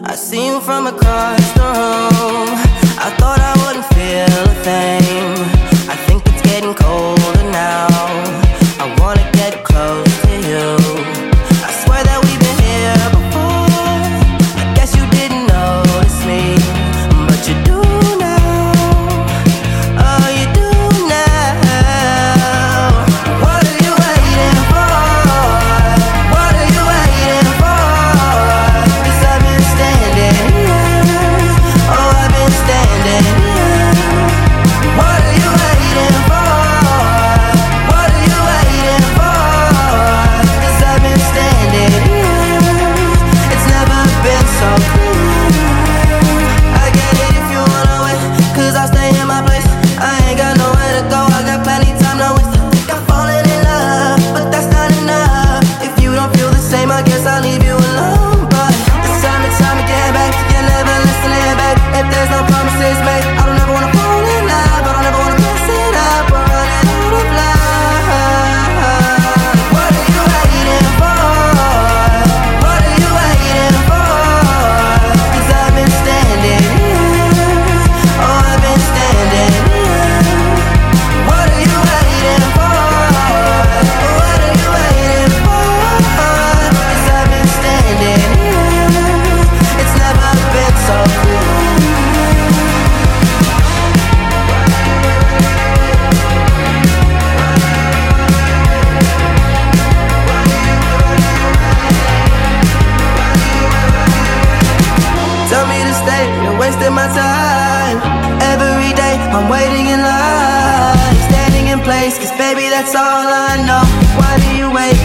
I see you from across the room. I thought I wouldn't feel a thing. I think it's getting colder now. I wanna get close to you. I swear that we've been here before. I guess you didn't notice me, but you do now. Oh, you do now. What are you waiting for? What are you waiting for? 'Cause I've been standing here. Oh, I've been standing here. What are you waiting for? What are you waiting for? 'Cause I've been standing here. It's never been so clear. I get it if you wanna wait, 'cause I'll stay in my place. I ain't got nowhere to go, I got plenty time to waste. I think I'm falling in love, but that's not enough. If you don't feel the same, I guess I'll leave you alone. But it's time to get back. You never listen to back. If there's no promises made, I don't ever wanna fall in love. I don't ever wanna mess it up. We're running out of love. What are you waiting for? What are you waiting for? 'Cause I've been standing here. Oh, I've been standing here. What are you waiting for? What are you waiting for? 'Cause I've been standing here. It's never been so clear. Tell me to stay, you're wasting my time. Every day I'm waiting in line, standing in place, 'cause baby that's all I know. Why do you wait?